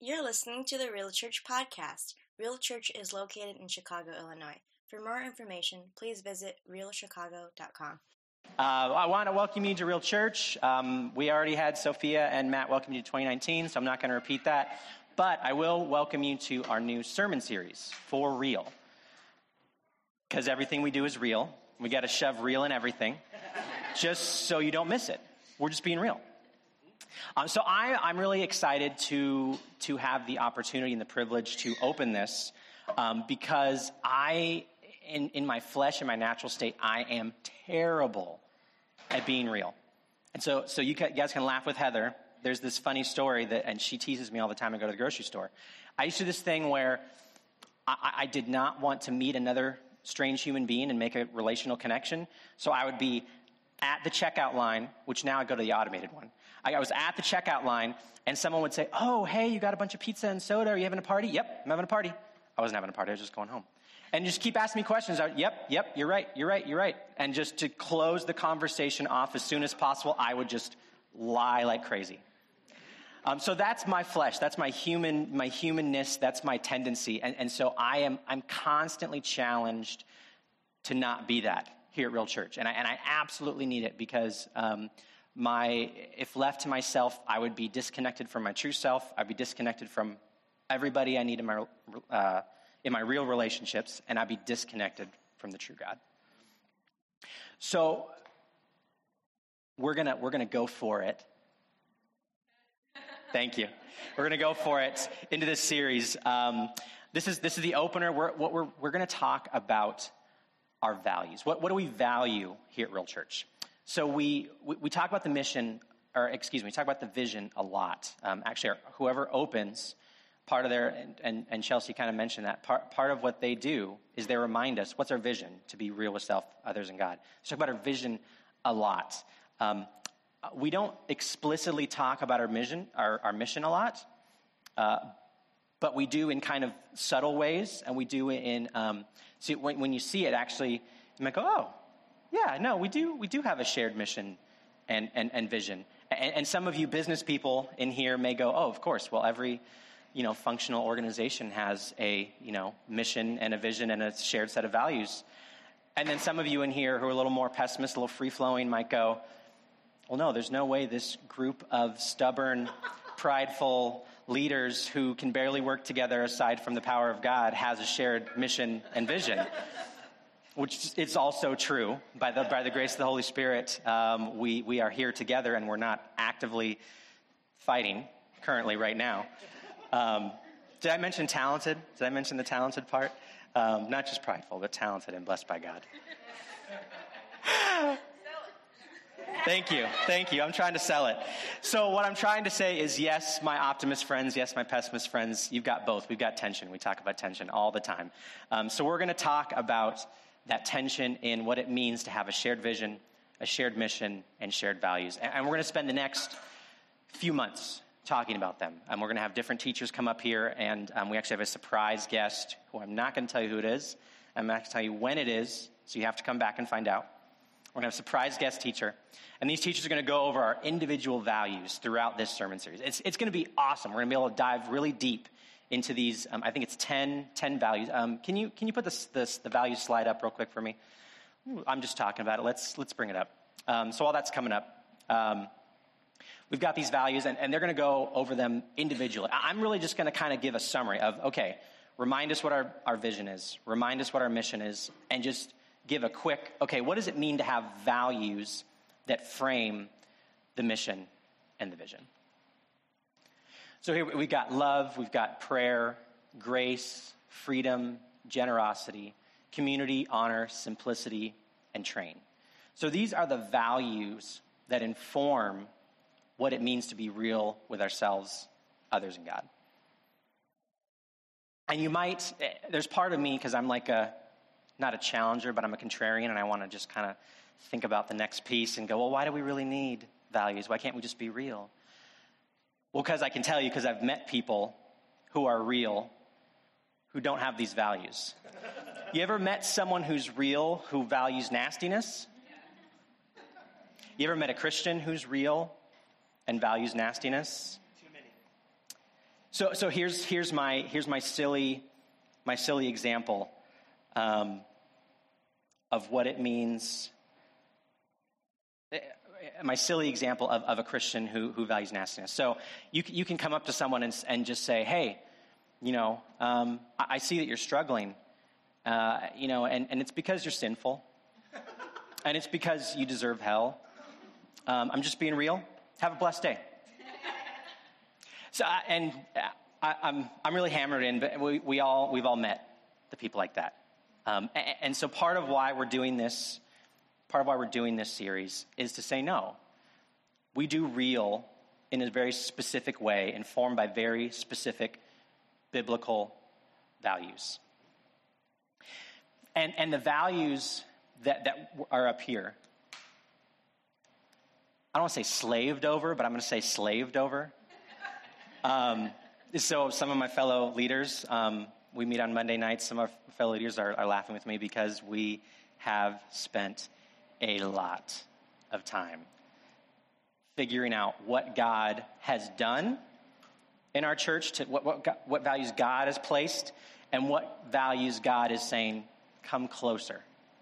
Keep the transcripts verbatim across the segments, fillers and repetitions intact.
You're listening to the Real Church podcast. Real Church is located in Chicago, Illinois. For more information, please visit real chicago dot com. Uh, I want to welcome you to Real Church. Um, we already had Sophia and Matt welcome you to twenty nineteen, so I'm not going to repeat that. But I will welcome you to our new sermon series, For Real. Because everything we do is real. We got to shove real in everything, just so you don't miss it. We're just being real. Um, so I, I'm really excited to to have the opportunity and the privilege to open this um, because I, in, in my flesh, in my natural state, I am terrible at being real. And so so you guys can laugh with Heather. There's this funny story, that, and she teases me all the time I go to the grocery store. I used to do this thing where I, I did not want to meet another strange human being and make a relational connection. So I would be at the checkout line, which now I go to the automated one. I was at the checkout line, and someone would say, "Oh, hey, you got a bunch of pizza and soda. Are you having a party?" "Yep, I'm having a party." I wasn't having a party. I was just going home. And just keep asking me questions. I would, yep, yep, you're right, you're right, you're right. And just to close the conversation off as soon as possible, I would just lie like crazy. Um, so that's my flesh. That's my human, my humanness. That's my tendency. And, and so I am, I'm constantly challenged to not be that here at Real Church. And I, and I absolutely need it because, um, my, if left to myself, I would be disconnected from my true self. I'd be disconnected from everybody I need in my, uh, in my real relationships. And I'd be disconnected from the true God. So we're gonna, we're gonna go for it. Thank you. We're going to go for it into this series. Um, this is this is the opener. We're, what we're we're going to talk about our values. What what do we value here at Real Church? So we we, we talk about the mission, or excuse me, we talk about the vision a lot. Um, actually, our, whoever opens, part of their and, and and Chelsea kind of mentioned that part part of what they do is they remind us what's our vision: to be real with self, others, and God. So talk about our vision a lot. Um, We don't explicitly talk about our mission, our, our mission a lot, uh, but we do in kind of subtle ways, and we do in. Um, see, when, when you see it, actually, you might go, "Oh, yeah, no, we do. We do have a shared mission and and, and vision." And, and some of you business people in here may go, "Oh, of course. Well, every you know functional organization has a you know mission and a vision and a shared set of values." And then some of you in here who are a little more pessimist, a little free flowing, might go, "Well, no, there's no way this group of stubborn, prideful leaders who can barely work together aside from the power of God has a shared mission and vision," which is also true. By the by the grace of the Holy Spirit, um, we, we are here together and we're not actively fighting currently right now. Um, did I mention talented? Did I mention the talented part? Um, not just prideful, but talented and blessed by God. Thank you. Thank you. I'm trying to sell it. So what I'm trying to say is, yes, my optimist friends, yes, my pessimist friends, you've got both. We've got tension. We talk about tension all the time. Um, so we're going to talk about that tension in what it means to have a shared vision, a shared mission, and shared values. And, and we're going to spend the next few months talking about them. Um, we're going to have different teachers come up here, and um, we actually have a surprise guest who I'm not going to tell you who it is. I'm not going to tell you when it is, so you have to come back and find out. We're going to have a surprise guest teacher. And these teachers are going to go over our individual values throughout this sermon series. It's, it's going to be awesome. We're going to be able to dive really deep into these. Um, I think it's ten, ten values. Um, can you can you put this, this the values slide up real quick for me? Ooh, I'm just talking about it. Let's let's bring it up. Um, so all that's coming up. Um, we've got these values, and, and they're going to go over them individually. I'm really just going to kind of give a summary of, okay, remind us what our, our vision is. Remind us what our mission is. And just give a quick, okay, what does it mean to have values that frame the mission and the vision? So here we've got love, we've got prayer, grace, freedom, generosity, community, honor, simplicity, and train. So these are the values that inform what it means to be real with ourselves, others, and God. And you might, there's part of me, because I'm like a, not a challenger, but I'm a contrarian, and I want to just kind of think about the next piece and go, well, why do we really need values? Why can't we just be real? Well, because I can tell you, because I've met people who are real who don't have these values. You ever met someone who's real who values nastiness? You ever met a Christian who's real and values nastiness? Too many. So so here's here's my here's my silly my silly example um, of what it means. My silly example of, of a Christian who who values nastiness. So you you can come up to someone and and just say, hey, you know, um, I, I see that you're struggling, uh, you know, and, and it's because you're sinful, and it's because you deserve hell. Um, I'm just being real. Have a blessed day. So, I, and I, I'm I'm really hammered in, but we, we all we've all met the people like that, um, and, and so part of why we're doing this, part of why we're doing this series is to say no. We do real in a very specific way, informed by very specific biblical values, and and the values that that are up here. I don't want to say slaved over, but I'm going to say slaved over. Um, so some of my fellow leaders, um, we meet on Monday nights. Some of our fellow leaders are, are laughing with me because we have spent a lot of time figuring out what God has done in our church, to what, what, what values God has placed, and what values God is saying, come closer.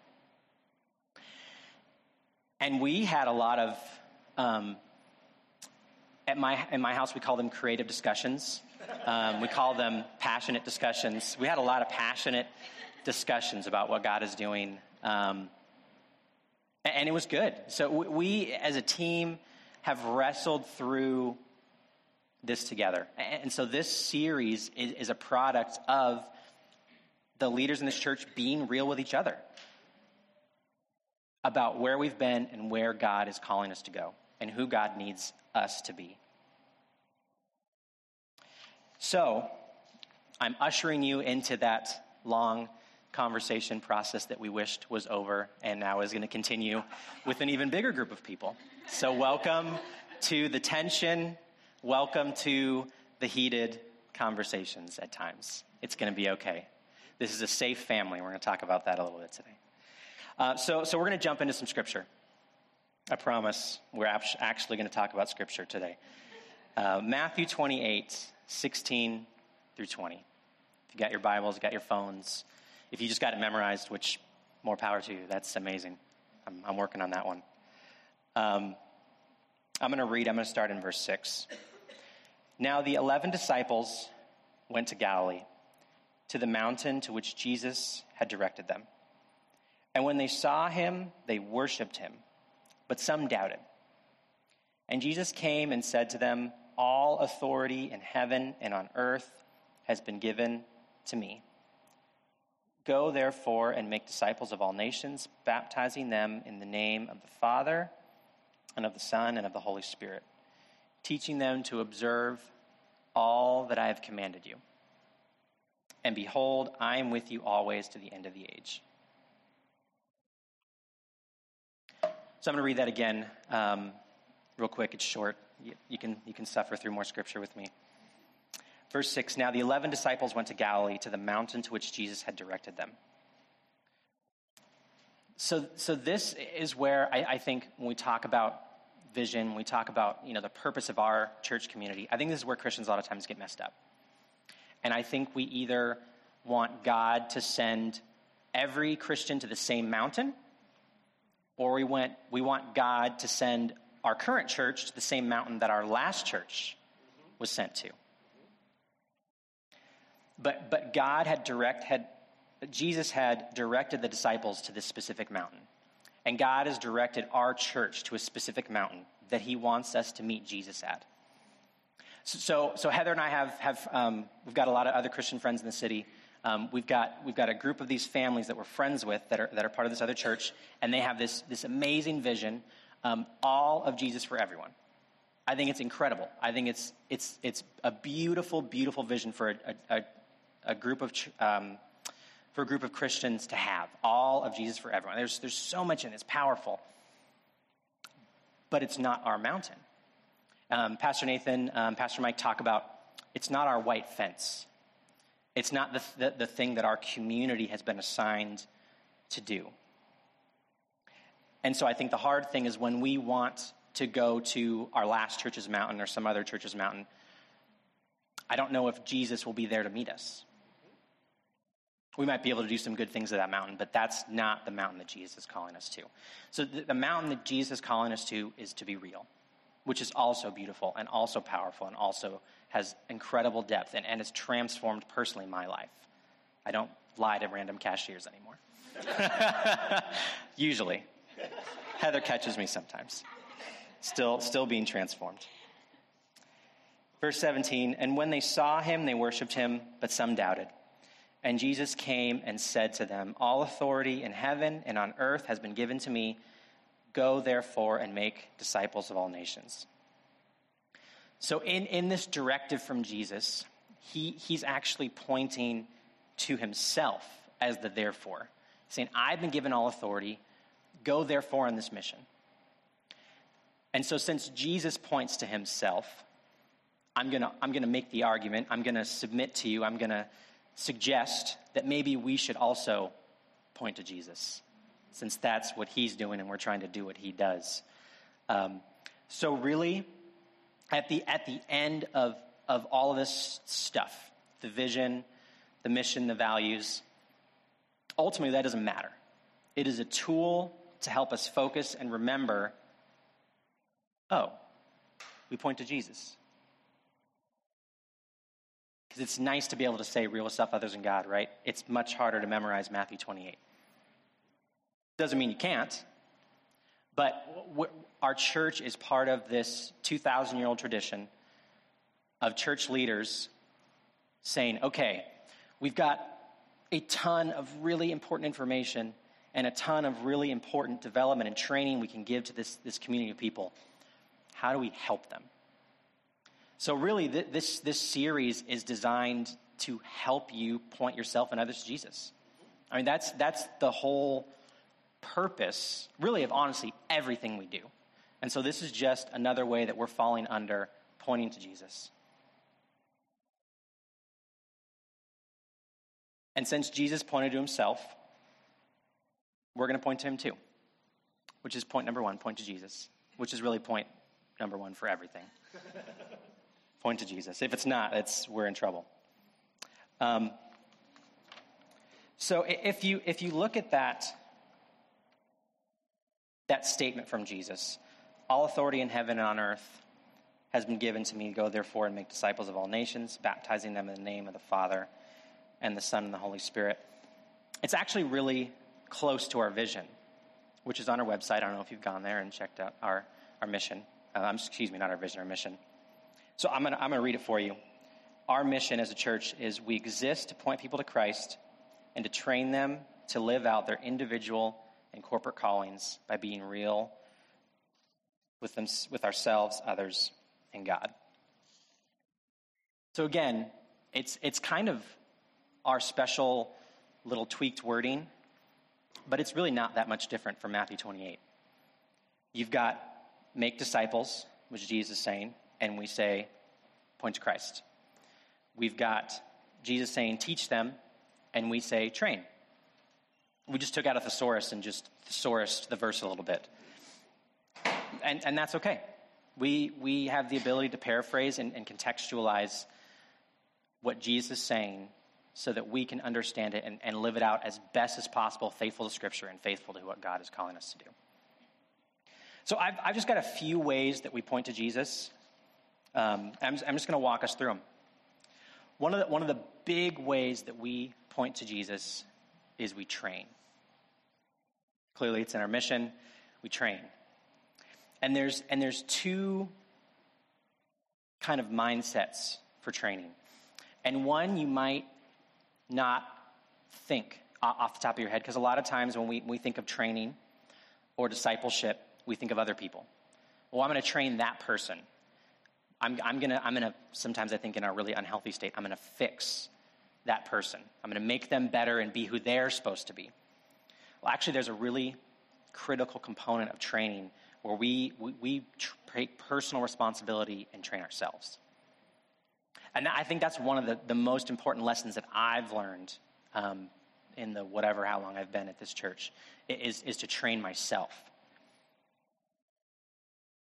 And we had a lot of, um, at my in my house, we call them creative discussions. Um, we call them passionate discussions. We had a lot of passionate discussions about what God is doing, um, and it was good. So we, as a team, have wrestled through this together. And so this series is, is a product of the leaders in this church being real with each other about where we've been and where God is calling us to go and who God needs us to be. So I'm ushering you into that long conversation process that we wished was over and now is going to continue with an even bigger group of people. So welcome to the tension. Welcome to the heated conversations at times. It's going to be okay. This is a safe family. We're going to talk about that a little bit today. Uh, so, so we're going to jump into some scripture. I promise we're actually going to talk about scripture today. Uh, Matthew twenty-eight, sixteen through twenty. If you got your Bibles, you got your phones. If you just got it memorized, which more power to you, that's amazing. I'm, I'm working on that one. Um, I'm going to read. I'm going to start in verse six. Now the eleven disciples went to Galilee, to the mountain to which Jesus had directed them. And when they saw him, they worshipped him, but some doubted. And Jesus came and said to them, all authority in heaven and on earth has been given to me. Go, therefore, and make disciples of all nations, baptizing them in the name of the Father and of the Son and of the Holy Spirit, teaching them to observe all that I have commanded you. And behold, I am with you always to the end of the age. So I'm going to read that again um, real quick. It's short. You, you can you can suffer through more scripture with me. Verse six, now the eleven disciples went to Galilee, to the mountain to which Jesus had directed them. So so this is where I, I think when we talk about vision, when we talk about, you know, the purpose of our church community, I think this is where Christians a lot of times get messed up. And I think we either want God to send every Christian to the same mountain, or we went we want God to send our current church to the same mountain that our last church was sent to. But but God had direct had Jesus had directed the disciples to this specific mountain. And God has directed our church to a specific mountain that he wants us to meet Jesus at. So so, so Heather and I have have um, we've got a lot of other Christian friends in the city. Um, we've got we've got a group of these families that we're friends with that are that are part of this other church, and they have this this amazing vision, um, all of Jesus for everyone. I think it's incredible. I think it's it's it's a beautiful, beautiful vision for a a, a group of um, for a group of Christians to have, all of Jesus for everyone. There's there's so much in it. It's powerful, but it's not our mountain. Um, Pastor Nathan, um, Pastor Mike talk about it's not our white fence. It's not the, the the thing that our community has been assigned to do. And so I think the hard thing is when we want to go to our last church's mountain or some other church's mountain, I don't know if Jesus will be there to meet us. We might be able to do some good things at that mountain, but that's not the mountain that Jesus is calling us to. So the, the mountain that Jesus is calling us to is to be real, which is also beautiful and also powerful and also has incredible depth and, and has transformed personally my life. I don't lie to random cashiers anymore. Usually. Heather catches me sometimes. Still, still being transformed. Verse seventeen, and when they saw him, they worshipped him, but some doubted. And Jesus came and said to them, all authority in heaven and on earth has been given to me. Go, therefore, and make disciples of all nations. So in, in this directive from Jesus, he, he's actually pointing to himself as the therefore, saying, I've been given all authority. Go, therefore, on this mission. And so since Jesus points to himself, I'm going to I'm going to make the argument, I'm going to submit to you, I'm going to suggest that maybe we should also point to Jesus, since that's what he's doing and we're trying to do what he does. Um, so really, at the at the end of, of all of this stuff, the vision, the mission, the values, ultimately that doesn't matter. It is a tool to help us focus and remember, oh, we point to Jesus. Because it's nice to be able to say real stuff other than God, right? It's much harder to memorize Matthew twenty-eight. Doesn't mean you can't, but w- our church is part of this two thousand year old tradition of church leaders saying, okay, we've got a ton of really important information and a ton of really important development and training we can give to this, this community of people. How do we help them? So really, th- this, this series is designed to help you point yourself and others to Jesus. I mean, that's that's the whole purpose, really, of honestly everything we do. And so this is just another way that we're falling under pointing to Jesus. And since Jesus pointed to himself, we're going to point to him too, which is point number one, point to Jesus, which is really point number one for everything. Point to Jesus. If it's not, it's we're in trouble. Um, so if you if you look at that that statement from Jesus, all authority in heaven and on earth has been given to me. Go therefore and make disciples of all nations, baptizing them in the name of the Father and the Son and the Holy Spirit. It's actually really close to our vision, which is on our website. I don't know if you've gone there and checked out our our mission. Uh, excuse me, not our vision, our mission. So I'm going to I'm going to read it for you. Our mission as a church is we exist to point people to Christ and to train them to live out their individual and corporate callings by being real with them, with ourselves, others, and God. So again, it's it's kind of our special little tweaked wording, but it's really not that much different from Matthew twenty-eight. You've got make disciples, which Jesus is saying, and we say, point to Christ. We've got Jesus saying, teach them, and we say, train. We just took out a thesaurus and just thesaurused the verse a little bit. And and that's okay. We we have the ability to paraphrase and, and contextualize what Jesus is saying so that we can understand it and, and live it out as best as possible, faithful to Scripture and faithful to what God is calling us to do. So I've, I've just got a few ways that we point to Jesus. Um, I'm, I'm just going to walk us through them. One of the, one of the big ways that we point to Jesus is we train. Clearly, it's in our mission. We train. And there's and there's two kind of mindsets for training. And one you might not think off the top of your head, because a lot of times when we, we think of training or discipleship, we think of other people. Well, I'm going to train that person. I'm, I'm going to, I'm going to, sometimes I think in a really unhealthy state, I'm going to fix that person. I'm going to make them better and be who they're supposed to be. Well, actually, there's a really critical component of training where we, we, we take personal responsibility and train ourselves. And I think that's one of the, the most important lessons that I've learned um, in the whatever, how long I've been at this church, is, is to train myself.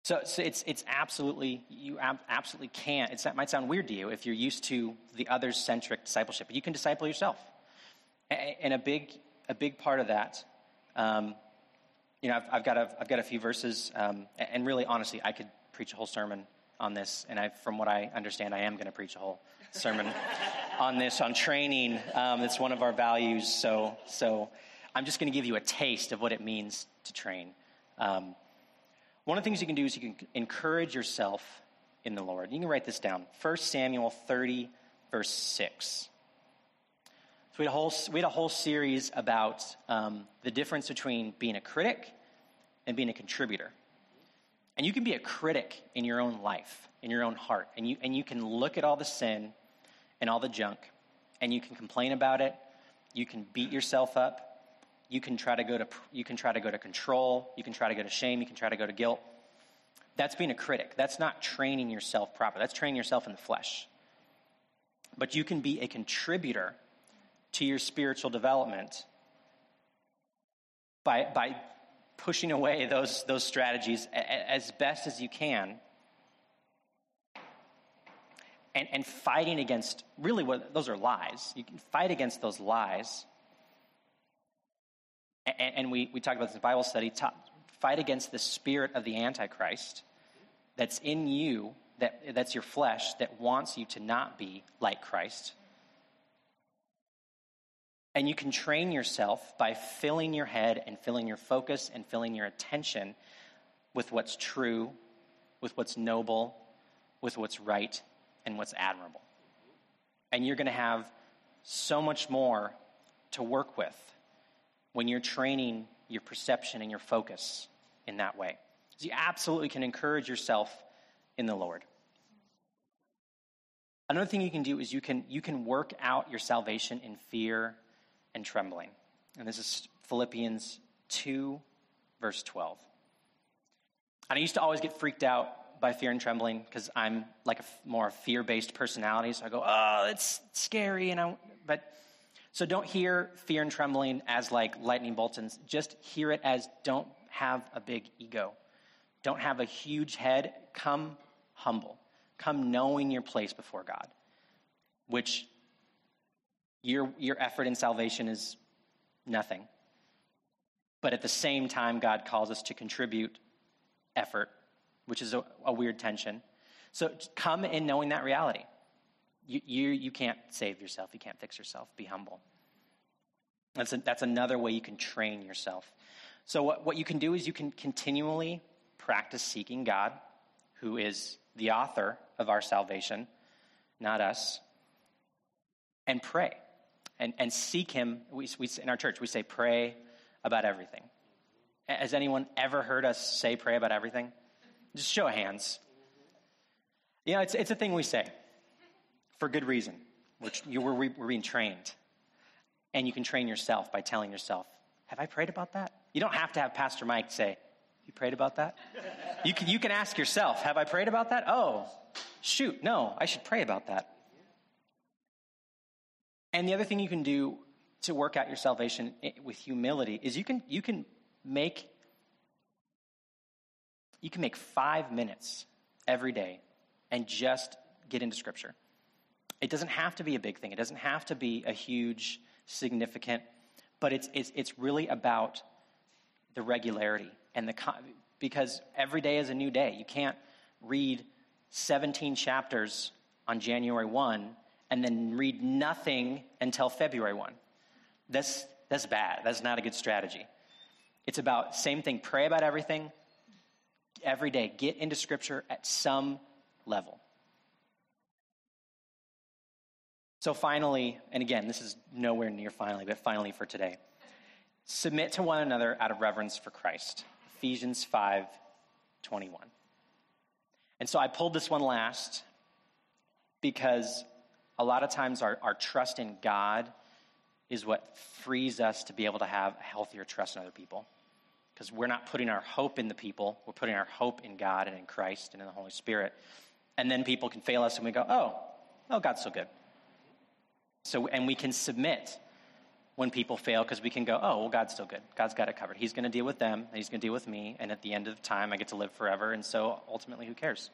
So, so it's it's absolutely, you ab- absolutely can't. It's, that might sound weird to you if you're used to the others-centric discipleship, but you can disciple yourself. A- and a big a big part of that, um, you know, I've, I've got a I've got a few verses, um, and really, honestly, I could preach a whole sermon on this, and I, from what I understand, I am going to preach a whole sermon on this, on training. Um, it's one of our values, so so I'm just going to give you a taste of what it means to train. Um, one of the things you can do is you can encourage yourself in the Lord. You can write this down. First Samuel thirty, verse six. So we had a whole, we had a whole series about um, the difference between being a critic and being a contributor. And you can be a critic in your own life, in your own heart. And you and you can look at all the sin and all the junk, and you can complain about it. You can beat yourself up. You can try to go to you can try to go to control. You can try to go to shame. You can try to go to guilt. That's being a critic. That's not training yourself properly. That's training yourself in the flesh. But you can be a contributor to your spiritual development by by pushing away those those strategies as best as you can, and and fighting against, really what those are lies. You can fight against those lies, and, and we we talked about this in Bible study. Talk, fight against the spirit of the Antichrist that's in you, that that's your flesh, that wants you to not be like Christ. And you can train yourself by filling your head and filling your focus and filling your attention with what's true, with what's noble, with what's right, and what's admirable. And you're going to have so much more to work with when you're training your perception and your focus in that way. So you absolutely can encourage yourself in the Lord. Another thing you can do is you can you can work out your salvation in fear and trembling. And this is Philippians two, verse twelve. And I used to always get freaked out by fear and trembling because I'm like a more fear-based personality. So I go, oh, it's scary. And I, but so don't hear fear and trembling as like lightning bolts. And just hear it as don't have a big ego. Don't have a huge head. Come humble. Come knowing your place before God, which Your your effort in salvation is nothing. But at the same time, God calls us to contribute effort, which is a, a weird tension. So come in knowing that reality. You, you you can't save yourself. You can't fix yourself. Be humble. That's a, that's another way you can train yourself. So what, what you can do is you can continually practice seeking God, who is the author of our salvation, not us, and pray. And, and seek him. We, we in our church, we say pray about everything. Has anyone ever heard us say pray about everything? Just show of hands. You know, it's it's a thing we say for good reason. Which you we're, we're being trained. And you can train yourself by telling yourself, have I prayed about that? You don't have to have Pastor Mike say, you prayed about that? You can, you can ask yourself, have I prayed about that? Oh, shoot, no, I should pray about that. And the other thing you can do to work out your salvation with humility is you can you can make you can make five minutes every day and just get into Scripture. It doesn't have to be a big thing. It doesn't have to be a huge, significant, but it's it's it's really about the regularity and the because every day is a new day. You can't read seventeen chapters on January first and then read nothing until February first. That's, that's bad. That's not a good strategy. It's about, same thing, pray about everything every day. Get into Scripture at some level. So finally, and again, this is nowhere near finally, but finally for today, submit to one another out of reverence for Christ. Ephesians five twenty-one. And so I pulled this one last because a lot of times our, our trust in God is what frees us to be able to have a healthier trust in other people. Because we're not putting our hope in the people. We're putting our hope in God and in Christ and in the Holy Spirit. And then people can fail us and we go, oh, oh, God's so good. So, and we can submit when people fail, because we can go, oh, well, God's still good. God's got it covered. He's going to deal with them, and he's going to deal with me, and at the end of the time, I get to live forever, and so ultimately, who cares?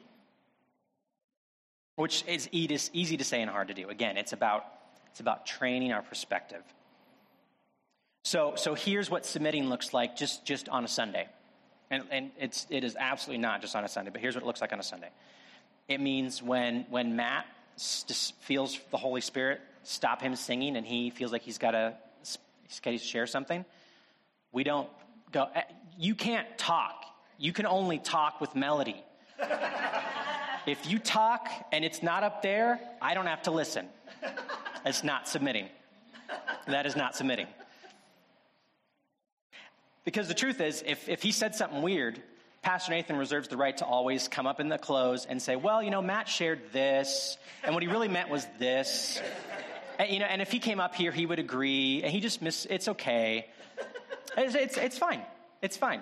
Which is easy to say and hard to do. Again, it's about it's about training our perspective. So so here's what submitting looks like just, just on a Sunday. And and it's it is absolutely not just on a Sunday, but here's what it looks like on a Sunday. It means when when Matt just feels the Holy Spirit stop him singing and he feels like he's got to he's got to share something, we don't go, you can't talk. You can only talk with melody. If you talk and it's not up there, I don't have to listen. It's not submitting. That is not submitting. Because the truth is, if, if he said something weird, Pastor Nathan reserves the right to always come up in the close and say, well, you know, Matt shared this, and what he really meant was this. And, you know, and if he came up here, he would agree, and he just miss. It's okay. It's it's, it's fine. It's fine.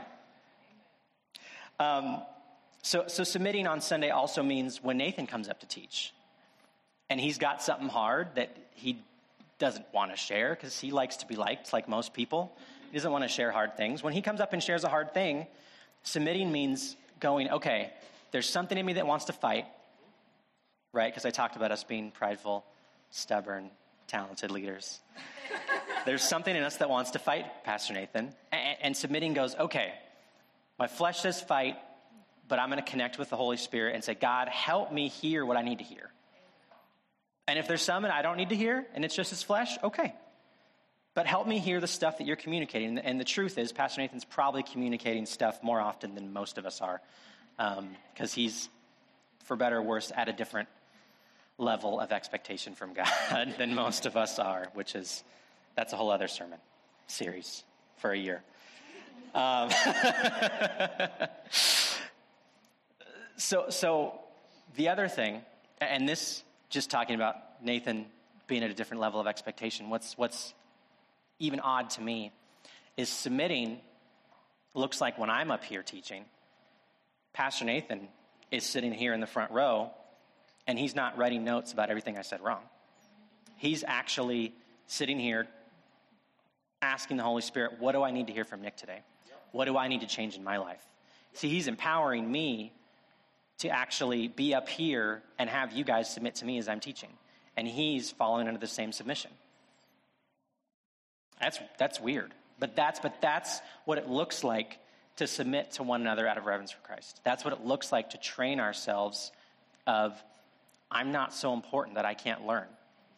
Um, so so submitting on Sunday also means when Nathan comes up to teach, and he's got something hard that he doesn't want to share because he likes to be liked, like most people. He doesn't want to share hard things. When he comes up and shares a hard thing, submitting means going, okay, there's something in me that wants to fight, right? Because I talked about us being prideful, stubborn, talented leaders. There's something in us that wants to fight, Pastor Nathan. And, and submitting goes, okay, my flesh says fight, but I'm going to connect with the Holy Spirit and say, God, help me hear what I need to hear. And if there's some that I don't need to hear, and it's just his flesh, okay. But help me hear the stuff that you're communicating. And the truth is, Pastor Nathan's probably communicating stuff more often than most of us are, because um, he's, for better or worse, at a different level of expectation from God than most of us are, which is, that's a whole other sermon series for a year. Um, so, so the other thing, and this, just talking about Nathan being at a different level of expectation, what's what's even odd to me is submitting looks like when I'm up here teaching, Pastor Nathan is sitting here in the front row, and he's not writing notes about everything I said wrong. He's actually sitting here asking the Holy Spirit, what do I need to hear from Nick today? What do I need to change in my life? See, he's empowering me to actually be up here and have you guys submit to me as I'm teaching. And he's following under the same submission. That's that's weird. But that's but that's what it looks like to submit to one another out of reverence for Christ. That's what it looks like to train ourselves of, I'm not so important that I can't learn.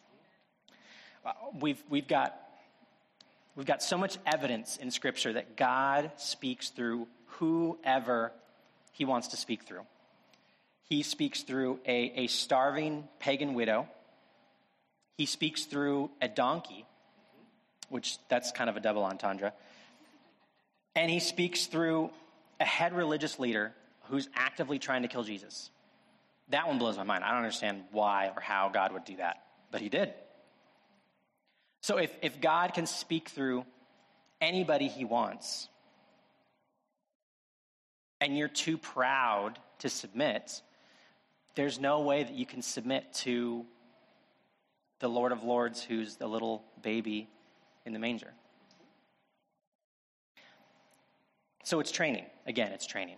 We've we've got we've got so much evidence in Scripture that God speaks through whoever he wants to speak through. He speaks through a, a starving pagan widow. He speaks through a donkey, which that's kind of a double entendre. And he speaks through a head religious leader who's actively trying to kill Jesus. That one blows my mind. I don't understand why or how God would do that, but he did. So if, if God can speak through anybody he wants, and you're too proud to submit, there's no way that you can submit to the Lord of Lords who's the little baby in the manger. So it's training. Again, it's training.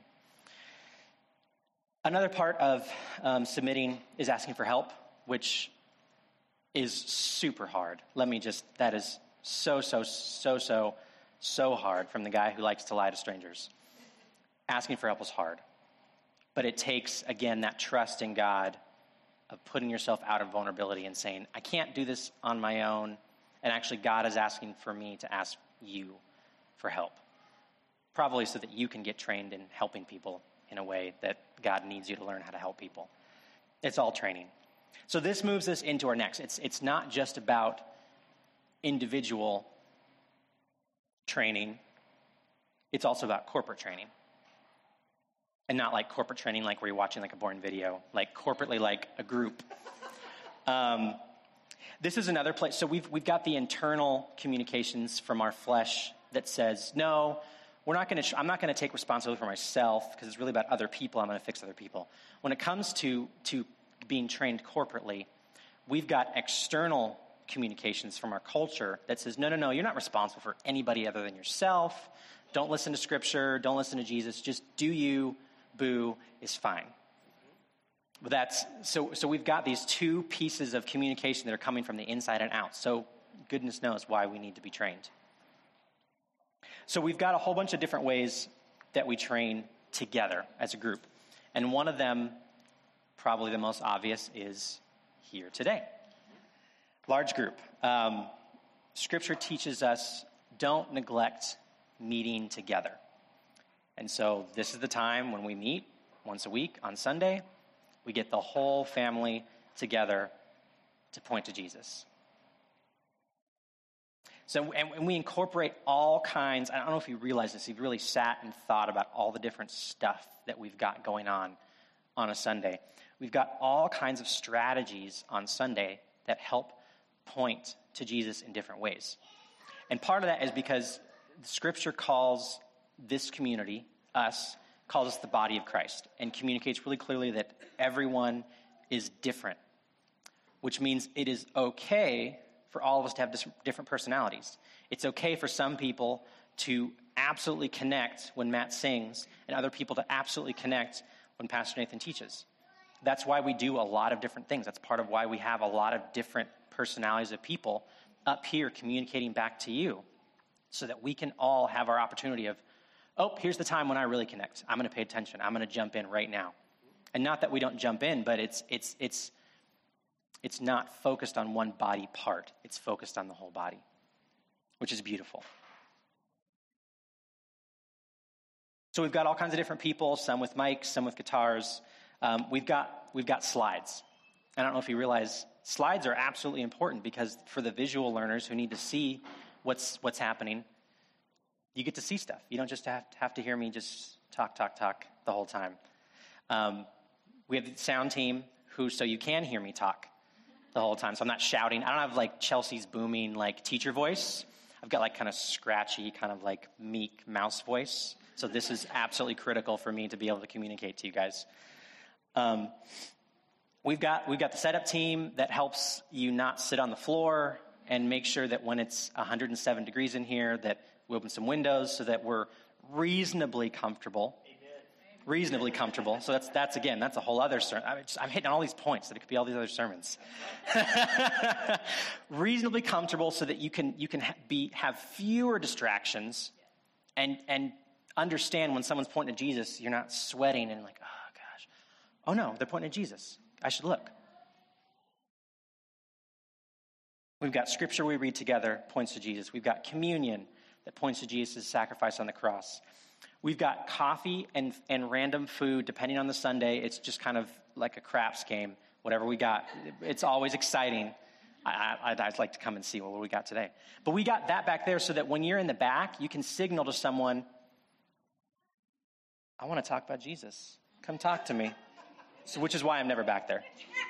Another part of um, submitting is asking for help, which is super hard. Let me just, that is so, so, so, so, so hard from the guy who likes to lie to strangers. Asking for help is hard. But it takes, again, that trust in God of putting yourself out of vulnerability and saying, I can't do this on my own. And actually, God is asking for me to ask you for help. Probably so that you can get trained in helping people in a way that God needs you to learn how to help people. It's all training. So this moves us into our next. It's, it's not just about individual training. It's also about corporate training. And not like corporate training like where you're watching like a boring video, like corporately like a group. Um, this is another place. So we've we've got the internal communications from our flesh that says, no, we're not going to. I'm not going to take responsibility for myself because it's really about other people. I'm going to fix other people. When it comes to to being trained corporately, we've got external communications from our culture that says, no, no, no, you're not responsible for anybody other than yourself. Don't listen to Scripture. Don't listen to Jesus. Just do you, boo, is fine. But that's, so, so we've got these two pieces of communication that are coming from the inside and out. So goodness knows why we need to be trained. So we've got a whole bunch of different ways that we train together as a group. And one of them, probably the most obvious, is here today. Large group. Um, scripture teaches us don't neglect meeting together. And so this is the time when we meet once a week on Sunday. We get the whole family together to point to Jesus. So, and, and we incorporate all kinds, I don't know if you realize this, you've really sat and thought about all the different stuff that we've got going on on a Sunday. We've got all kinds of strategies on Sunday that help point to Jesus in different ways. And part of that is because Scripture calls this community, us, calls us the body of Christ, and communicates really clearly that everyone is different, which means it is okay for all of us to have different personalities. It's okay for some people to absolutely connect when Matt sings, and other people to absolutely connect when Pastor Nathan teaches. That's why we do a lot of different things. That's part of why we have a lot of different personalities of people up here communicating back to you, so that we can all have our opportunity of, oh, here's the time when I really connect. I'm going to pay attention. I'm going to jump in right now. And not that we don't jump in, but it's it's it's it's not focused on one body part. It's focused on the whole body, which is beautiful. So we've got all kinds of different people, some with mics, some with guitars. Um, we've got we've got slides. I don't know if you realize slides are absolutely important, because for the visual learners who need to see what's what's happening, you get to see stuff. You don't just have, have to hear me just talk, talk, talk the whole time. Um, we have the sound team who, so you can hear me talk the whole time. So I'm not shouting. I don't have like Chelsea's booming like teacher voice. I've got like kind of scratchy, kind of like meek mouse voice. So this is absolutely critical for me to be able to communicate to you guys. Um, we've got we've got the setup team that helps you not sit on the floor and make sure that when it's one hundred seven degrees in here, that we open some windows so that we're reasonably comfortable. Reasonably comfortable. So that's, that's again, that's a whole other sermon. I'm, I'm hitting all these points that it could be all these other sermons. Reasonably comfortable so that you can you can ha- be have fewer distractions, and and understand when someone's pointing to Jesus, you're not sweating and like, oh gosh, oh no, they're pointing to Jesus. I should look. We've got scripture we read together, points to Jesus. We've got communion that points to Jesus' sacrifice on the cross. We've got coffee and, and random food, depending on the Sunday. It's just kind of like a craps game, whatever we got. It's always exciting. I, I, I'd like to come and see what we got today. But we got that back there so that when you're in the back, you can signal to someone, I want to talk about Jesus. Come talk to me. So, which is why I'm never back there.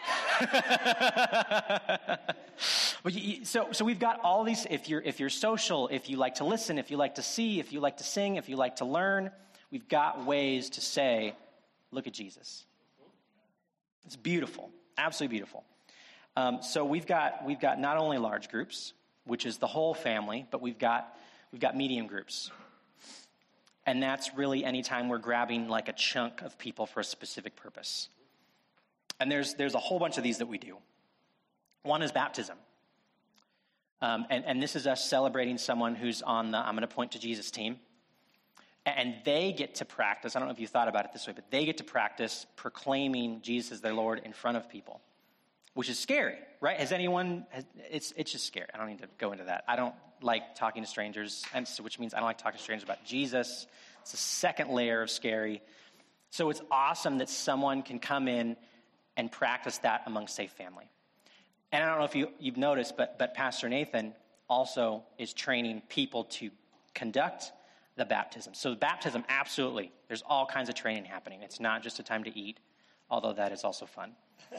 But you, so, so we've got all these. If you're if you're social, if you like to listen, if you like to see, if you like to sing, if you like to learn, we've got ways to say, "Look at Jesus." It's beautiful, absolutely beautiful. Um, so we've got we've got not only large groups, which is the whole family, but we've got we've got medium groups. And that's really anytime we're grabbing like a chunk of people for a specific purpose. And there's there's a whole bunch of these that we do. One is baptism. Um, and, and this is us celebrating someone who's on the I'm going to point to Jesus team. And they get to practice, I don't know if you thought about it this way, but they get to practice proclaiming Jesus as their Lord in front of people, which is scary, right? Has anyone, has, it's it's just scary. I don't need to go into that. I don't like talking to strangers, and so, which means I don't like talking to strangers about Jesus. It's a second layer of scary. So it's awesome that someone can come in and practice that among Safe Family. And I don't know if you, you've noticed, but, but Pastor Nathan also is training people to conduct the baptism. So baptism, absolutely. There's all kinds of training happening. It's not just a time to eat, although that is also fun.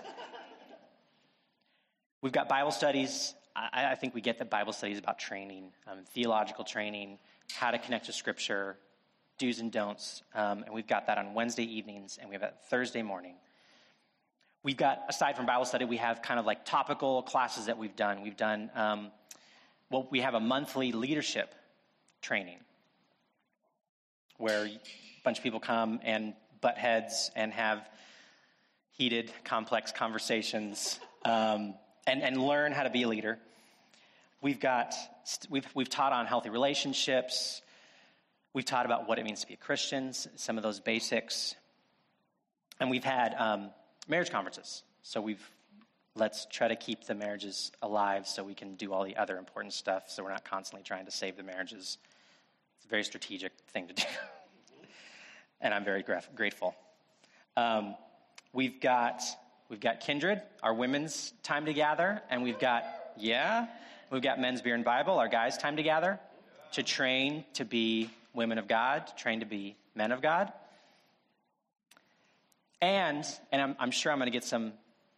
We've got Bible studies. I, I think we get that Bible studies about training, um, theological training, how to connect to Scripture, do's and don'ts. Um, and we've got that on Wednesday evenings, and we have that Thursday morning. we've got, aside from Bible study, we have kind of like topical classes that we've done. We've done, um, well, we have a monthly leadership training where a bunch of people come and butt heads and have heated, complex conversations um, and, and learn how to be a leader. We've got, we've, we've taught on healthy relationships. We've taught about what it means to be a Christian, some of those basics. And we've had um, marriage conferences. So we've, let's try to keep the marriages alive so we can do all the other important stuff so we're not constantly trying to save the marriages. It's a very strategic thing to do. And I'm very graf- grateful. Um, we've got, we've got Kindred, our women's time to gather, and we've got, yeah, we've got Men's Beer and Bible, our guys' time to gather, to train to be women of God, to train to be men of God. And, and I'm, I'm sure I'm going to get some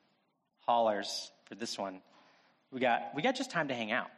hollers for this one. We got, we got just time to hang out.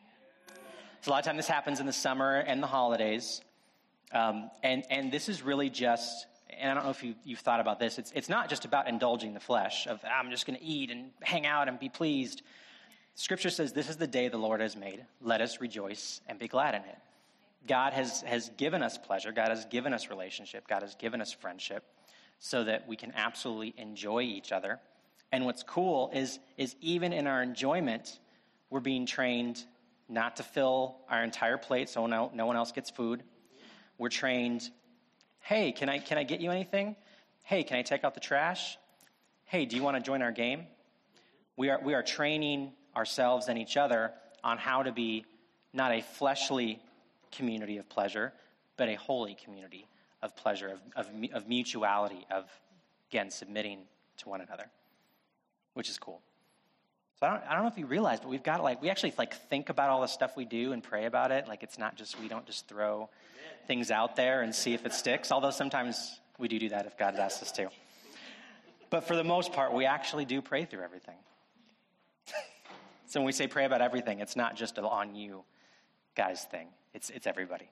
So a lot of time this happens in the summer and the holidays. Um, and, and this is really just, and I don't know if you, you've thought about this, it's, it's not just about indulging the flesh of, I'm just going to eat and hang out and be pleased. Scripture says, this is the day the Lord has made. Let us rejoice and be glad in it. God has, has given us pleasure. God has given us relationship. God has given us friendship so that we can absolutely enjoy each other. And what's cool is, is even in our enjoyment, we're being trained not to fill our entire plate so no, no one else gets food. We're trained, hey, can I, can I get you anything? Hey, can I take out the trash? Hey, do you want to join our game? We are, we are training ourselves and each other on how to be not a fleshly community of pleasure, but a holy community of pleasure, of, of, of mutuality, of, again, submitting to one another, which is cool. So I don't, I don't know if you realize, but we've got like, we actually like think about all the stuff we do and pray about it. Like it's not just, we don't just throw things out there and see if it sticks, although sometimes we do do that if God asks us to. But for the most part, we actually do pray through everything. So when we say pray about everything, it's not just an on you guys thing. It's it's everybody.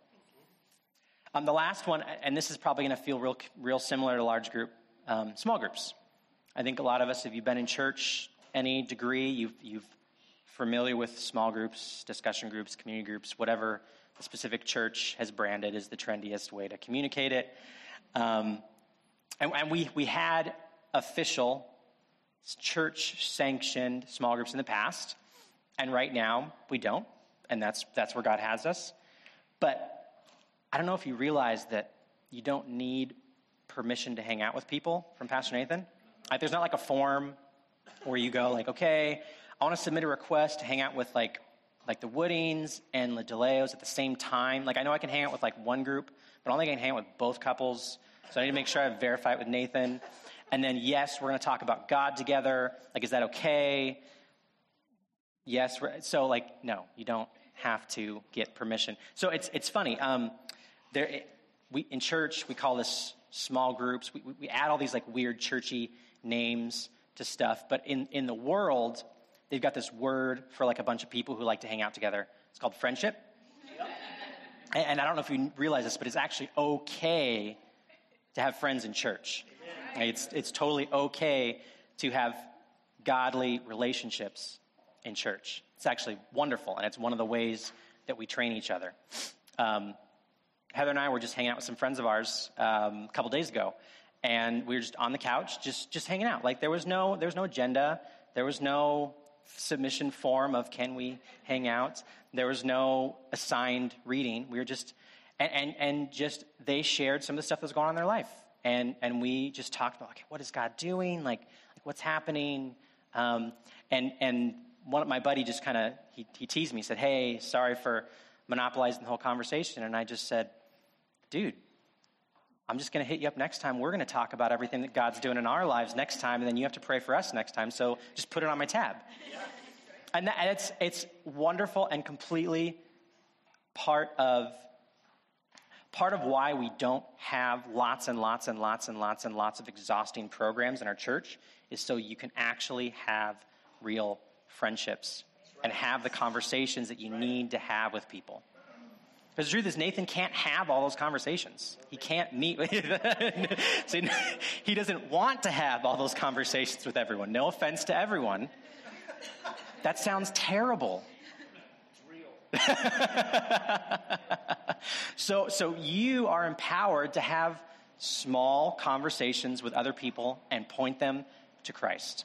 Um, the last one, and this is probably going to feel real real similar to large group, um, small groups. I think a lot of us, if you've been in church any degree, you've you've familiar with small groups, discussion groups, community groups, whatever the specific church has branded as the trendiest way to communicate it. Um, and, and we we had official church-sanctioned small groups in the past, and right now we don't, and that's that's where God has us. But I don't know if you realize that you don't need permission to hang out with people from Pastor Nathan. Like, there's not like a form where you go like, okay, I want to submit a request to hang out with like like the Woodings and the DeLeos at the same time. Like I know I can hang out with like one group, but I don't think I can hang out with both couples. So I need to make sure I verify it with Nathan. And then, yes, we're going to talk about God together. Like, is that okay? Yes. So, like, no, you don't have to get permission. So it's it's funny. Um, there, we in church we call this small groups. We we add all these like weird churchy names to stuff. But in in the world, they've got this word for like a bunch of people who like to hang out together. It's called friendship. And, and I don't know if you realize this, but it's actually okay to have friends in church. It's it's totally okay to have godly relationships in church. It's actually wonderful, and it's one of the ways that we train each other. Um, Heather and I were just hanging out with some friends of ours um, a couple days ago, and we were just on the couch, just just hanging out. Like there was no there was no agenda, there was no submission form of can we hang out. There was no assigned reading. We were just and and, and just they shared some of the stuff that was going on in their life. And and we just talked about, okay, what is God doing? Like, like what's happening? Um, and and one of my buddy just kind of, he, he teased me, said, hey, sorry for monopolizing the whole conversation. And I just said, dude, I'm just going to hit you up next time. We're going to talk about everything that God's doing in our lives next time, and then you have to pray for us next time. So just put it on my tab. And, that, and it's it's wonderful and completely part of Part of why we don't have lots and lots and lots and lots and lots of exhausting programs in our church is so you can actually have real friendships and have the conversations that you need to have with people. Because the truth is, Nathan can't have all those conversations. He can't meet with so he doesn't want to have all those conversations with everyone. No offense to everyone. That sounds terrible. It's real. so, so you are empowered to have small conversations with other people and point them to Christ.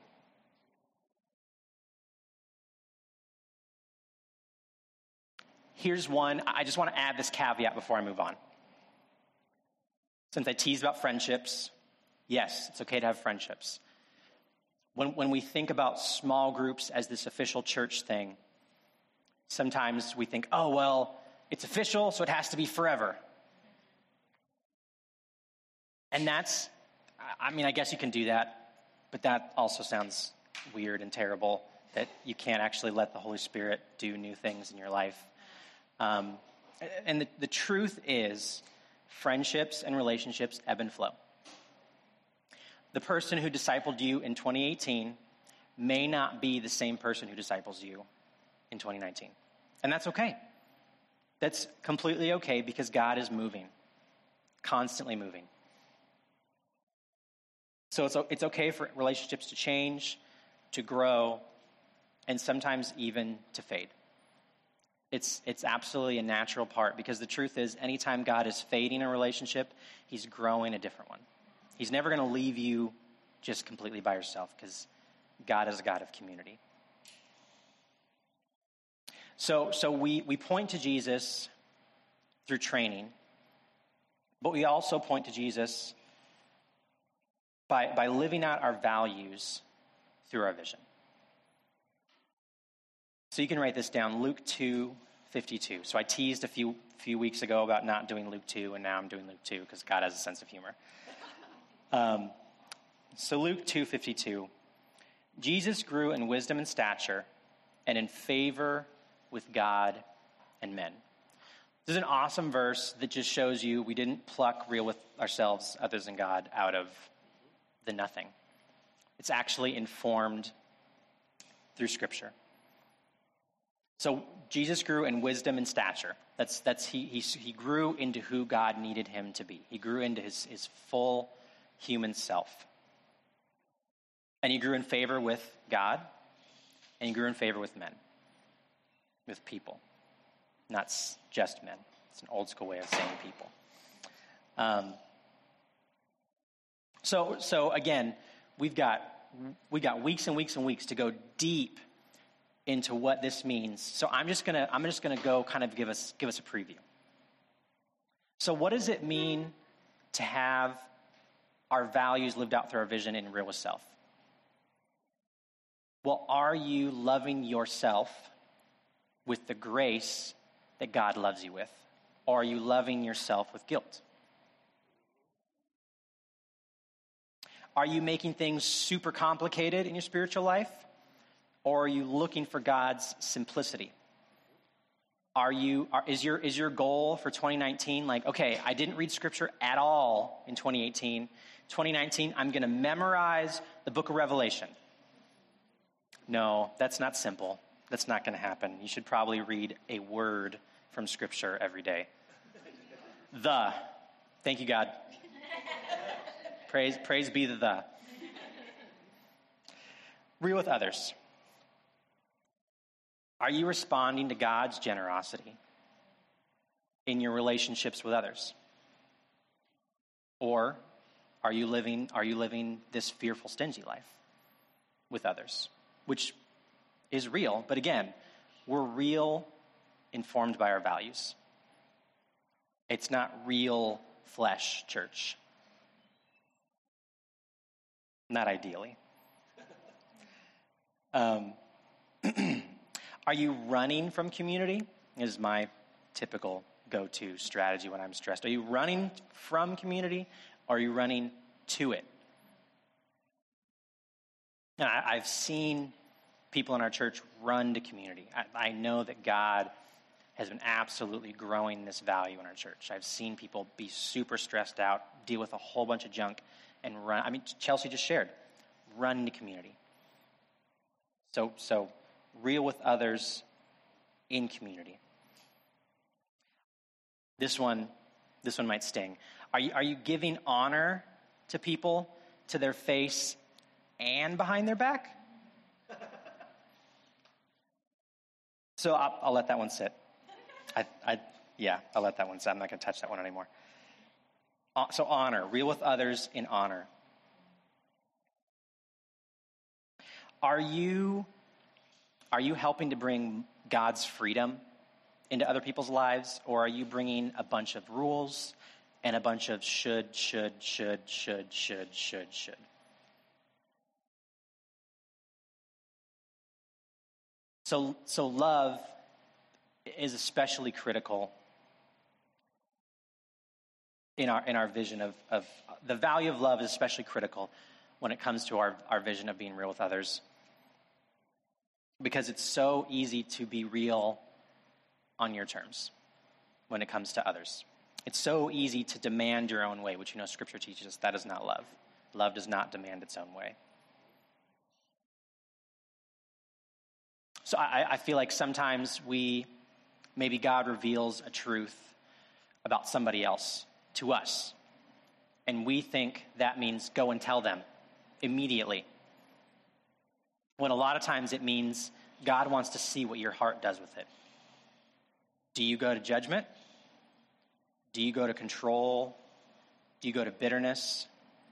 Here's one. I just want to add this caveat before I move on. Since I teased about friendships, yes, it's okay to have friendships. When, when we think about small groups as this official church thing, sometimes we think, oh, well, it's official, so it has to be forever. And that's, I mean, I guess you can do that, but that also sounds weird and terrible, that you can't actually let the Holy Spirit do new things in your life. Um, and the, the truth is, friendships and relationships ebb and flow. The person who discipled you in twenty eighteen may not be the same person who disciples you in twenty nineteen. And that's okay. That's completely okay because God is moving, constantly moving. So it's, it's okay for relationships to change, to grow, and sometimes even to fade. It's it's absolutely a natural part because the truth is anytime God is fading a relationship, he's growing a different one. He's never going to leave you just completely by yourself because God is a God of community. So so we, we point to Jesus through training, but we also point to Jesus by, by living out our values through our vision. So you can write this down, Luke two fifty-two. So I teased a few few weeks ago about not doing Luke two, and now I'm doing Luke two because God has a sense of humor. Um, so Luke two fifty-two, Jesus grew in wisdom and stature and in favor with God and men. This is an awesome verse that just shows you we didn't pluck real with ourselves, others than God, out of the nothing. It's actually informed through Scripture. So Jesus grew in wisdom and stature. That's that's he he he grew into who God needed him to be. He grew into his, his full human self. And he grew in favor with God, and he grew in favor with men, with people, not just men. It's an old school way of saying people. Um. So so again, we've got we got weeks and weeks and weeks to go deep into what this means. So I'm just gonna I'm just gonna go kind of give us give us a preview. So what does it mean to have our values lived out through our vision in real with self? Well, are you loving yourself with the grace that God loves you with? Or are you loving yourself with guilt? Are you making things super complicated in your spiritual life? Or are you looking for God's simplicity? Are you, are, is your is your goal for twenty nineteen like, okay, I didn't read Scripture at all in twenty eighteen. twenty nineteen, I'm going to memorize the book of Revelation. No, that's not simple. That's not going to happen. You should probably read a word from Scripture every day. The. Thank you, God. Praise, praise be the the. Real with others. Are you responding to God's generosity in your relationships with others? Or are you living are you living this fearful, stingy life with others? Which is real, but again, we're real informed by our values. It's not real flesh, church. Not ideally. Um Are you running from community? Is my typical go-to strategy when I'm stressed. Are you running from community, or are you running to it? And I, I've seen people in our church run to community. I, I know that God has been absolutely growing this value in our church. I've seen people be super stressed out, deal with a whole bunch of junk, and run. I mean, Chelsea just shared, run to community. So, so. Real with others in community. This one, this one might sting. Are you, are you giving honor to people, to their face and behind their back? So I'll, I'll let that one sit. I, I, yeah, I'll let that one sit. I'm not going to touch that one anymore. Uh, so honor, real with others in honor. Are you, are you helping to bring God's freedom into other people's lives, or are you bringing a bunch of rules and a bunch of should, should, should, should, should, should, should? So, so love is especially critical in our in our vision of, of the value of love is especially critical when it comes to our, our vision of being real with others. Because it's so easy to be real on your terms when it comes to others. It's so easy to demand your own way, which, you know, Scripture teaches us that is not love. Love does not demand its own way. So I, I feel like sometimes we, maybe God reveals a truth about somebody else to us, and we think that means go and tell them immediately. When a lot of times it means God wants to see what your heart does with it. Do you go to judgment? Do you go to control? Do you go to bitterness?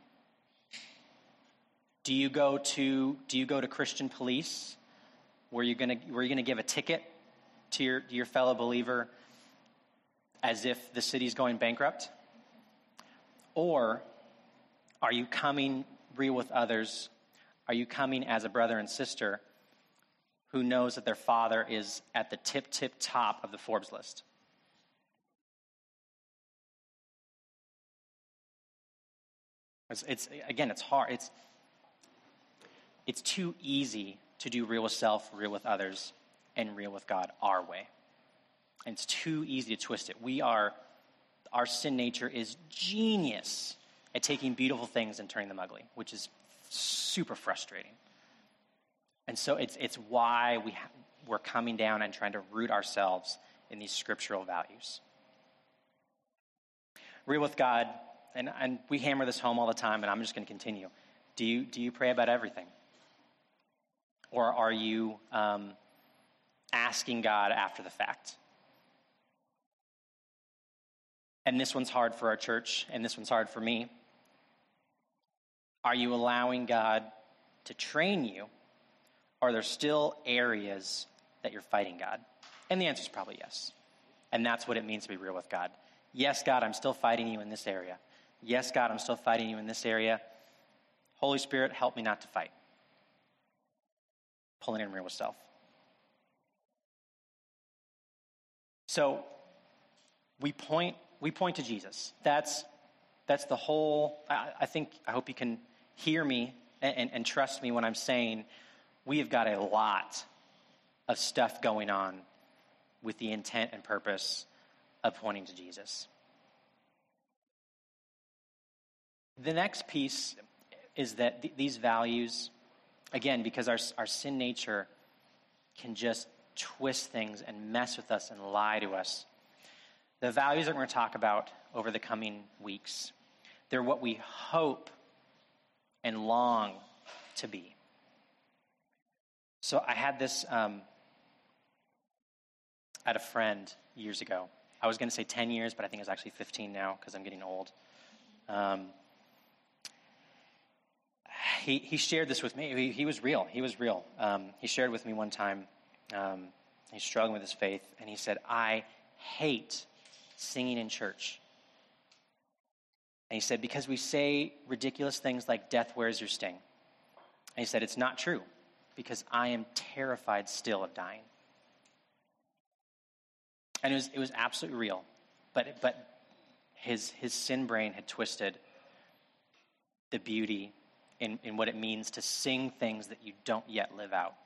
Do you go to do you go to Christian police, where you're gonna where you're gonna give a ticket to your to your fellow believer as if the city's going bankrupt? Or are you coming real with others? Are you coming as a brother and sister who knows that their father is at the tip, tip top of the Forbes list? It's, it's again, it's hard. It's it's too easy to do real with self, real with others, and real with God our way. And it's too easy to twist it. We are, our sin nature is genius at taking beautiful things and turning them ugly, which is super frustrating. And so it's it's why we ha- we're coming down and trying to root ourselves in these scriptural values. Real with God, and, and we hammer this home all the time, and I'm just going to continue. Do you do you pray about everything? Or are you um, asking God after the fact? And this one's hard for our church, and this one's hard for me. Are you allowing God to train you, or are there still areas that you're fighting God? And the answer is probably yes. And that's what it means to be real with God. Yes, God, I'm still fighting you in this area. Yes, God, I'm still fighting you in this area. Holy Spirit, help me not to fight. Pulling in real with self. So we point we point to Jesus. That's that's the whole. I, I think I hope you can hear me and, and, and trust me when I'm saying we have got a lot of stuff going on with the intent and purpose of pointing to Jesus. The next piece is that th- these values, again, because our our sin nature can just twist things and mess with us and lie to us. The values that we're going to talk about over the coming weeks, they're what we hope and long to be. So I had this, um, I had a friend years ago. I was going to say ten years, but I think it's actually fifteen now because I'm getting old. Um, he he shared this with me. He, he was real. He was real. Um, he shared with me one time. Um, he's struggling with his faith, and he said, "I hate singing in church." And he said, because we say ridiculous things like death wears your sting. And he said, it's not true, because I am terrified still of dying. And it was it was absolutely real. But but his his sin brain had twisted the beauty in, in what it means to sing things that you don't yet live out.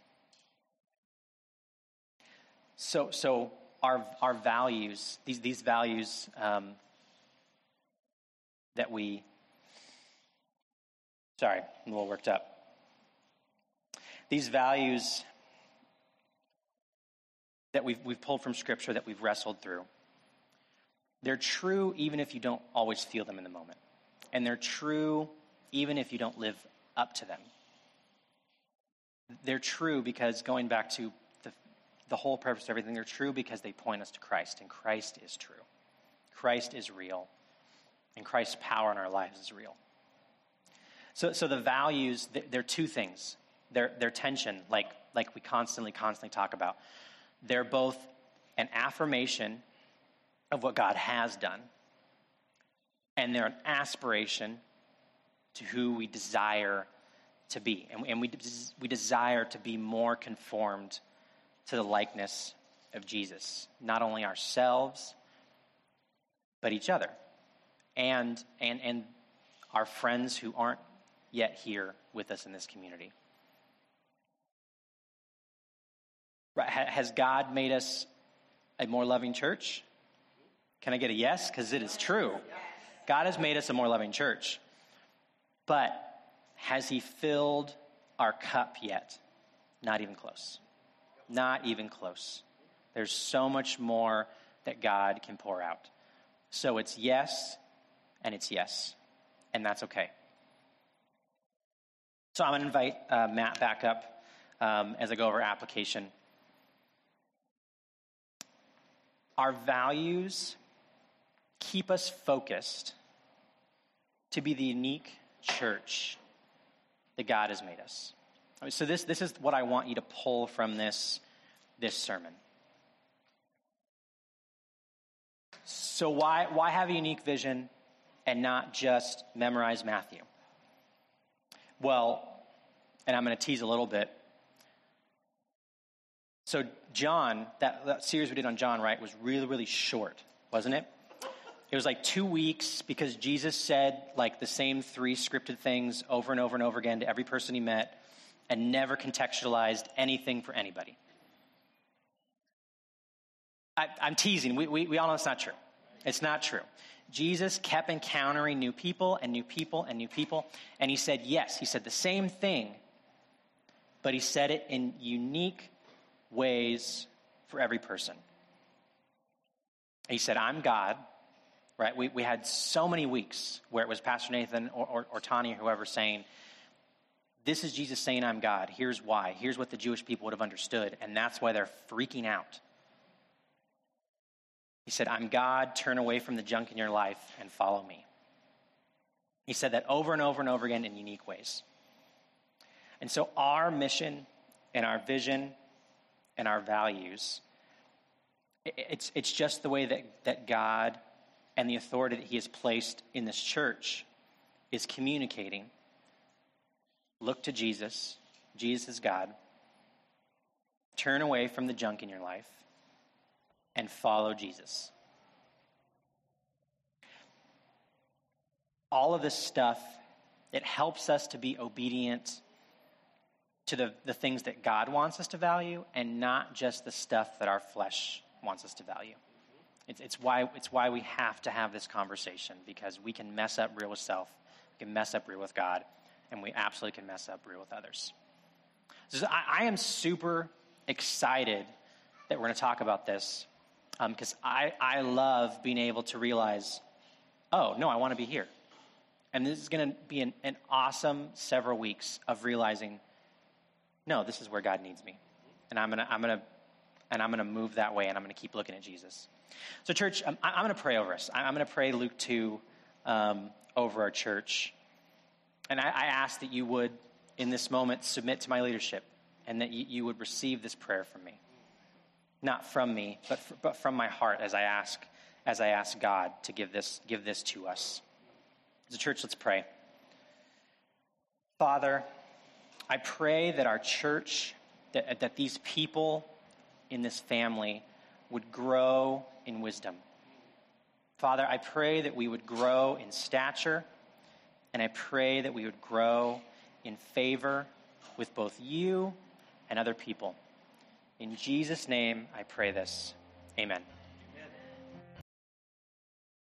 So so Our our values, these these values um, that we, sorry, I'm a little worked up. These values that we've we've pulled from Scripture, that we've wrestled through, They're true even if you don't always feel them in the moment. And they're true even if you don't live up to them. They're true because, going back to the, the whole purpose of everything, they're true because they point us to Christ, and Christ is true. Christ is real, and Christ's power in our lives is real. So, so the values, they're two things. They're, they're tension, like, like we constantly, constantly talk about. They're both an affirmation of what God has done, and they're an aspiration to who we desire to be. And, and we, we desire to be more conformed to the likeness of Jesus, not only ourselves, but each other, and, and, and our friends who aren't yet here with us in this community. Right? Has God made us a more loving church? Can I get a yes? Because it is true. God has made us a more loving church. But has he filled our cup yet? Not even close. Not even close. There's so much more that God can pour out. So it's yes, and it's yes. And that's okay. So I'm going to invite uh, Matt back up um, as I go over application. Our values keep us focused to be the unique church that God has made us. So this, this is what I want you to pull from this, this sermon. So why, why have a unique vision and not just memorize Matthew? Well, and I'm going to tease a little bit. So John, that, that series we did on John, right, was really, really short, wasn't it? It was like two weeks because Jesus said like the same three scripted things over and over and over again to every person he met and never contextualized anything for anybody. I, I'm teasing. We, we, we all know it's not true. It's not true. Jesus kept encountering new people and new people and new people. And he said, yes, he said the same thing, but he said it in unique ways for every person. He said, I'm God. Right? We we had so many weeks where it was Pastor Nathan or, or, or Tanya or whoever saying, this is Jesus saying I'm God. Here's why. Here's what the Jewish people would have understood. And that's why they're freaking out. He said, I'm God. Turn away from the junk in your life and follow me. He said that over and over and over again in unique ways. And so our mission and our vision and our values, it's, it's just the way that, that God and the authority that he has placed in this church is communicating. Look to Jesus. Jesus is God. Turn away from the junk in your life and follow Jesus. All of this stuff, it helps us to be obedient to the, the things that God wants us to value and not just the stuff that our flesh wants us to value. It's, it's why it's why we have to have this conversation, because we can mess up real with self, we can mess up real with God, and we absolutely can mess up real with others. So I, I am super excited that we're going to talk about this, because um, I, I love being able to realize, oh, no, I want to be here. And this is going to be an, an awesome several weeks of realizing, no, this is where God needs me. And I'm going to I'm going to and I'm going to move that way, and I'm going to keep looking at Jesus. So, church, I'm, I'm going to pray over us. I'm going to pray Luke two um, over our church. And I, I ask that you would, in this moment, submit to my leadership, and that you, you would receive this prayer from me. Not from me, but for, but from my heart as I ask as I ask God to give this give this to us. As a church, let's pray. Father, I pray that our church, that, that these people in this family would grow in wisdom. Father, I pray that we would grow in stature, and I pray that we would grow in favor with both you and other people. In Jesus' name, I pray this. Amen.